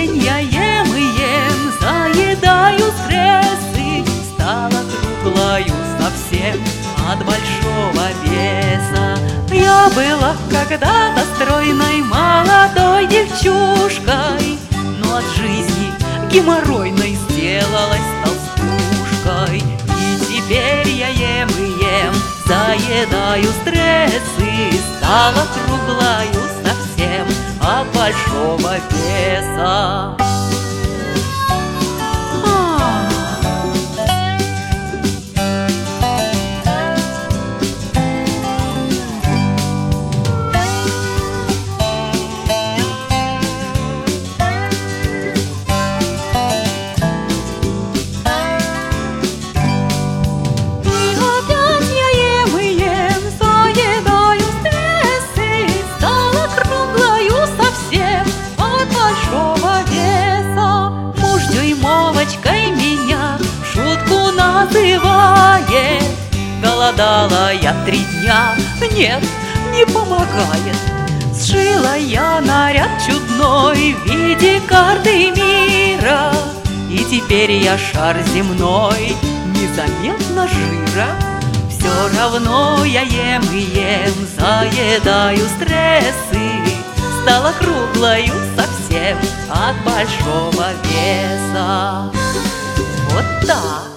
день я ем и ем, заедаю стрессы, стала круглою совсем от большого веса. Я была когда-то стройной молодой девчушкой, но от жизни геморройной сделалась толстушкой. И теперь я ем и ем, заедаю стрессы, стала круглою совсем от большого веса. Меня в шутку называет. Голодала я 3 дня, нет, не помогает. Сшила я наряд чудной в виде карты мира, и теперь я шар земной, незаметно жира. Все равно я ем и ем, заедаю стрессы, стала круглою совсем от большого веса. Вот так.